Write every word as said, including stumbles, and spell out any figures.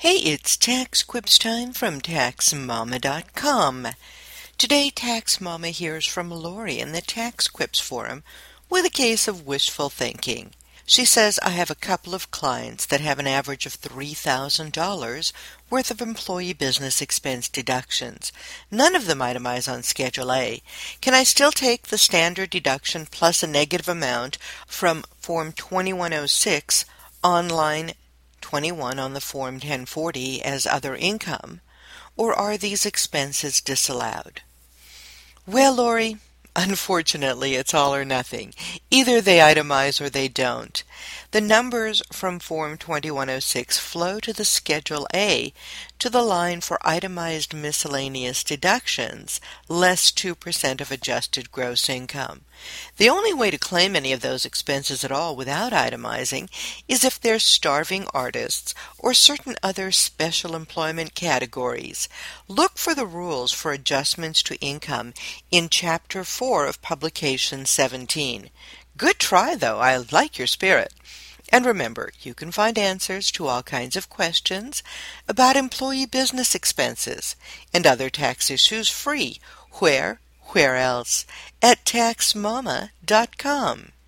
Hey, it's Tax Quips time from tax mama dot com. Today, Tax Mama hears from Lori in the Tax Quips forum with a case of wishful thinking. She says, I have a couple of clients that have an average of three thousand dollars worth of employee business expense deductions. None of them itemize on Schedule A. Can I still take the standard deduction plus a negative amount from Form twenty-one oh six on line twenty-one on the Form ten forty as other income, or are these expenses disallowed? Well, Lori, unfortunately, it's all or nothing. Either they itemize or they don't. The numbers from Form twenty-one oh six flow to the Schedule A to the line for itemized miscellaneous deductions, less two percent of adjusted gross income. The only way to claim any of those expenses at all without itemizing is if they're starving artists or certain other special employment categories. Look for the rules for adjustments to income in Chapter four of Publication seventeen. Good try, though. I like your spirit. And remember, you can find answers to all kinds of questions about employee business expenses and other tax issues free. Where? Where else? At tax mama dot com.